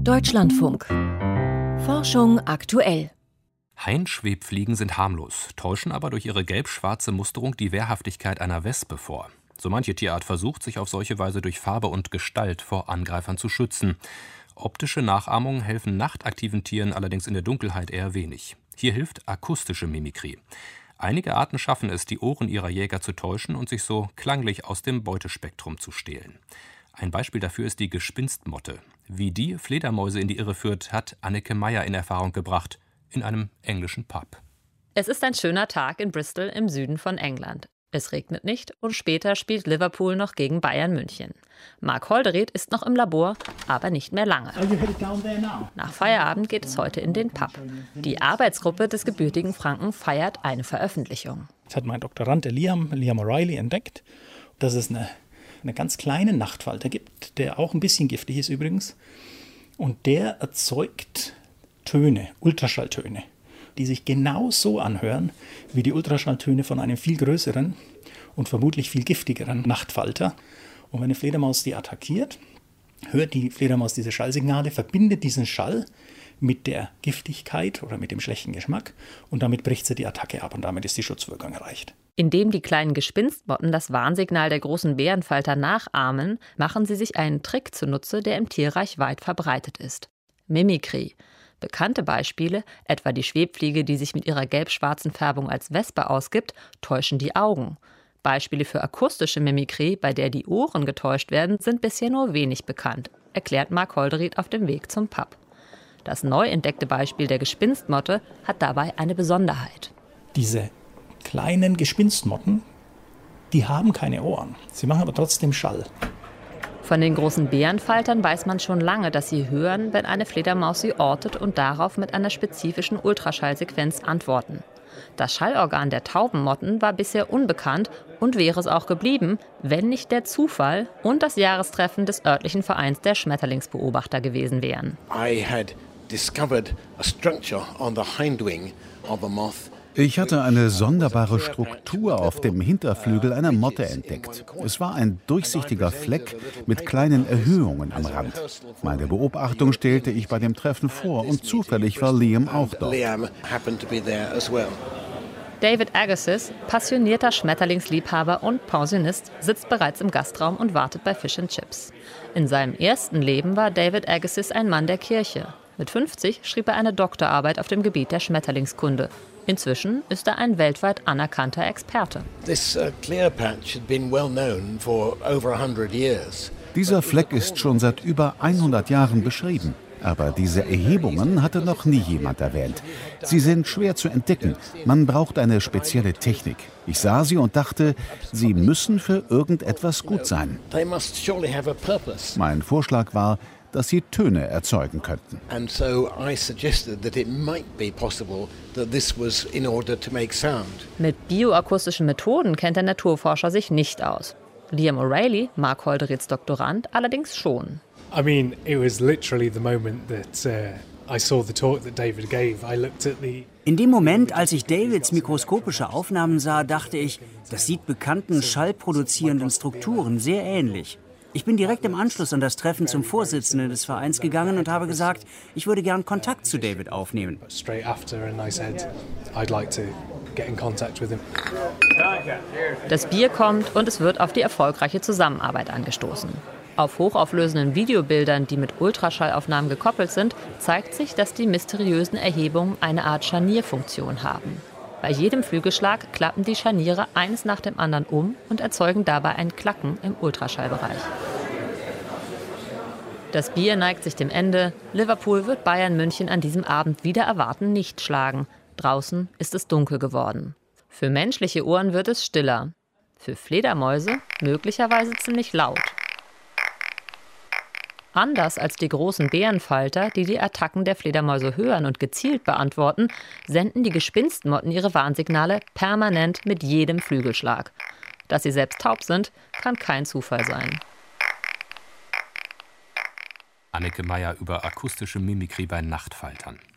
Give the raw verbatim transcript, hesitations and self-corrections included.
Deutschlandfunk. Forschung aktuell. Hainschwebfliegen sind harmlos, täuschen aber durch ihre gelb-schwarze Musterung die Wehrhaftigkeit einer Wespe vor. So manche Tierart versucht, sich auf solche Weise durch Farbe und Gestalt vor Angreifern zu schützen. Optische Nachahmungen helfen nachtaktiven Tieren allerdings in der Dunkelheit eher wenig. Hier hilft akustische Mimikrie. Einige Arten schaffen es, die Ohren ihrer Jäger zu täuschen und sich so klanglich aus dem Beutespektrum zu stehlen. Ein Beispiel dafür ist die Gespinstmotte. Wie die Fledermäuse in die Irre führt, hat Anneke Meyer in Erfahrung gebracht, in einem englischen Pub. Es ist ein schöner Tag in Bristol im Süden von England. Es regnet nicht und später spielt Liverpool noch gegen Bayern München. Mark Holderried ist noch im Labor, aber nicht mehr lange. Nach Feierabend geht es heute in den Pub. Die Arbeitsgruppe des gebürtigen Franken feiert eine Veröffentlichung. Das hat mein Doktorand, der Liam, Liam O'Reilly, entdeckt, dass es eine, eine ganz kleine Nachtfalter gibt, der auch ein bisschen giftig ist übrigens. Und der erzeugt Töne, Ultraschalltöne, die sich genau so anhören wie die Ultraschalltöne von einem viel größeren und vermutlich viel giftigeren Nachtfalter. Und wenn eine Fledermaus die attackiert, hört die Fledermaus diese Schallsignale, verbindet diesen Schall mit der Giftigkeit oder mit dem schlechten Geschmack und damit bricht sie die Attacke ab und damit ist die Schutzwirkung erreicht. Indem die kleinen Gespinstmotten das Warnsignal der großen Bärenfalter nachahmen, machen sie sich einen Trick zunutze, der im Tierreich weit verbreitet ist: Mimikrie. Bekannte Beispiele, etwa die Schwebfliege, die sich mit ihrer gelb-schwarzen Färbung als Wespe ausgibt, täuschen die Augen. Beispiele für akustische Mimikrie, bei der die Ohren getäuscht werden, sind bisher nur wenig bekannt, erklärt Mark Holderried auf dem Weg zum Pub. Das neu entdeckte Beispiel der Gespinstmotte hat dabei eine Besonderheit. Diese kleinen Gespinstmotten, die haben keine Ohren, sie machen aber trotzdem Schall. Von den großen Bärenfaltern weiß man schon lange, dass sie hören, wenn eine Fledermaus sie ortet und darauf mit einer spezifischen Ultraschallsequenz antworten. Das Schallorgan der Taubenmotten war bisher unbekannt und wäre es auch geblieben, wenn nicht der Zufall und das Jahrestreffen des örtlichen Vereins der Schmetterlingsbeobachter gewesen wären. I had discovered a structure on the hindwing of a moth. Ich hatte eine sonderbare Struktur auf dem Hinterflügel einer Motte entdeckt. Es war ein durchsichtiger Fleck mit kleinen Erhöhungen am Rand. Meine Beobachtung stellte ich bei dem Treffen vor und zufällig war Liam auch dort. David Agassiz, passionierter Schmetterlingsliebhaber und Pensionist, sitzt bereits im Gastraum und wartet bei Fish and Chips. In seinem ersten Leben war David Agassiz ein Mann der Kirche. Mit fünfzig schrieb er eine Doktorarbeit auf dem Gebiet der Schmetterlingskunde. Inzwischen ist er ein weltweit anerkannter Experte. Dieser Fleck ist schon seit über hundert Jahren beschrieben. Aber diese Erhebungen hatte noch nie jemand erwähnt. Sie sind schwer zu entdecken. Man braucht eine spezielle Technik. Ich sah sie und dachte, sie müssen für irgendetwas gut sein. Mein Vorschlag war, dass sie Töne erzeugen könnten. Mit bioakustischen Methoden kennt der Naturforscher sich nicht aus. Liam O'Reilly, Mark Holderrieds Doktorand, allerdings schon. I mean, it was literally the moment that uh, I saw the talk that David gave. I looked at the In dem Moment, als ich Davids mikroskopische Aufnahmen sah, dachte ich, das sieht bekannten schallproduzierenden Strukturen sehr ähnlich. Ich bin direkt im Anschluss an das Treffen zum Vorsitzenden des Vereins gegangen und habe gesagt, ich würde gern Kontakt zu David aufnehmen. Das Bier kommt und es wird auf die erfolgreiche Zusammenarbeit angestoßen. Auf hochauflösenden Videobildern, die mit Ultraschallaufnahmen gekoppelt sind, zeigt sich, dass die mysteriösen Erhebungen eine Art Scharnierfunktion haben. Bei jedem Flügelschlag klappen die Scharniere eines nach dem anderen um und erzeugen dabei ein Klacken im Ultraschallbereich. Das Bier neigt sich dem Ende. Liverpool wird Bayern München an diesem Abend wieder erwarten nicht schlagen. Draußen ist es dunkel geworden. Für menschliche Ohren wird es stiller. Für Fledermäuse möglicherweise ziemlich laut. Anders als die großen Bärenfalter, die die Attacken der Fledermäuse hören und gezielt beantworten, senden die Gespinstmotten ihre Warnsignale permanent mit jedem Flügelschlag. Dass sie selbst taub sind, kann kein Zufall sein. Anneke Meyer über akustische Mimikrie bei Nachtfaltern.